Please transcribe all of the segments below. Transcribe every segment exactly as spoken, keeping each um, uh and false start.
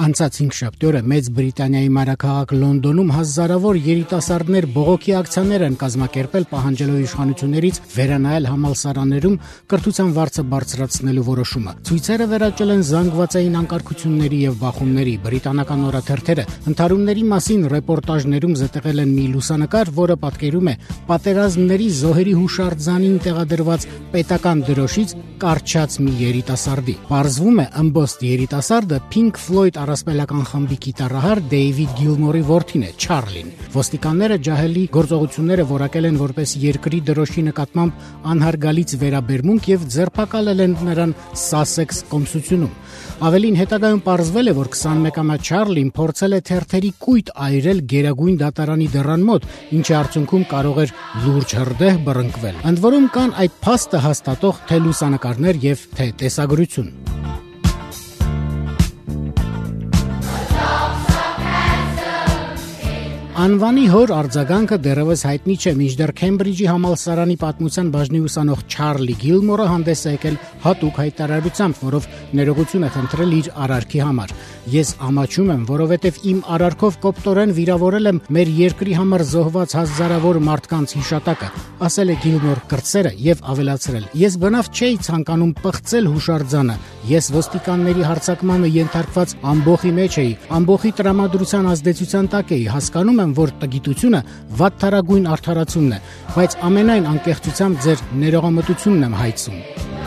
Անցած հինգշաբթի օրը Մեծ Բրիտանիայի մայրաքաղաք Լոնդոնում հազարավոր երիտասարդներ բողոքի ակցիաներ են կազմակերպել պահանջելով իշխանություններից վերանայել համալսարաններում կրթության վարձը բարձրացնելու որոշումը։ Ցույցերը վերաճել են զանգվածային անկարգությունների եւ բախումների։ Բրիտանական օրաթերթերը ընդհարումների մասին ռեպորտաժներում զետեղել են մի լուսանկար, որը պատկերում է պատերազմների զոհերի հուշարձանին տեղադրված պետական դրոշից կարճած մի երիտասարդի։ Պարզվում է, ըմբոստ երիտասարդը Pink Floyd առասպելական խմբի գիտարահար Դեյվիդ Գիլմորի որդին է, Չարլին։ Ոստիկանները ջահելի գործողությունները որակել են որպես երկրի դրոշի նկատմամբ անհարգալից վերաբերմունք եւ ձերբակալել են նրան Սասեքս կոմսությունում։ Ավելին, հետագայում պարզվել է, որ քսանմեկամյա Չարլին փորձել է թերթերի կույտ այրել Գերագույն դատարանի դռան մոտ, ինչի արդյունքում կարող էր լուրջ հրդեհ բռնկվել։ Ընդ որում կան այդ փաստը հաստատող թե լուսանկարներ եւ թե տեսագրություն։ Անվանի հոր արձագանքը դեռևս հայտնի չէ, մինչդեռ Քեմբրիջի համալսարանի պատմության բաժնի ուսանող Չարլի Գիլմորը հանդես է եկել հատուկ հայտարարությամբ, որով ներողություն է խնդրել իր արարքի համար։ Ես ամաչում եմ, որովհետև իմ արարքով կոպտորեն վիրավորել եմ մեր երկրի համար զոհված հազարավոր մարդկանց հիշատակը, ասել է Գիլմոր կրտսերը եւ ավելացրել. Ես բնավ չէի ցանկանում պղծել հուշարձանը, ես ոստիկանների հարձակմանը ենթարկված ամբոխի մեջ էի, ամբոխի տրամադրության ազդեցության տակ էի, հասկանում եմ, որ տգիտությունը վատթարագույն արդարացումն է, բայց ամենայն անկեղծությամբ ձեր ներողամտությունն եմ հայցում։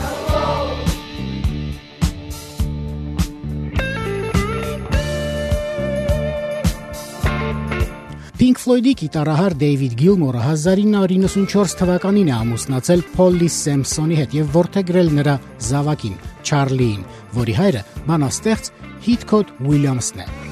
Pink Floyd-ի գիտարահար Դեյվիդ Գիլմորը հազար ինը հարյուր իննսունչորս թվականին է ամուսնացել Փոլլի Սեմփսոնի հետ եւ որդեգրել նրա զավակին Չարլիին, որի հայրը բանաստեղծ Հիթքոթ Ուիլյամսն է։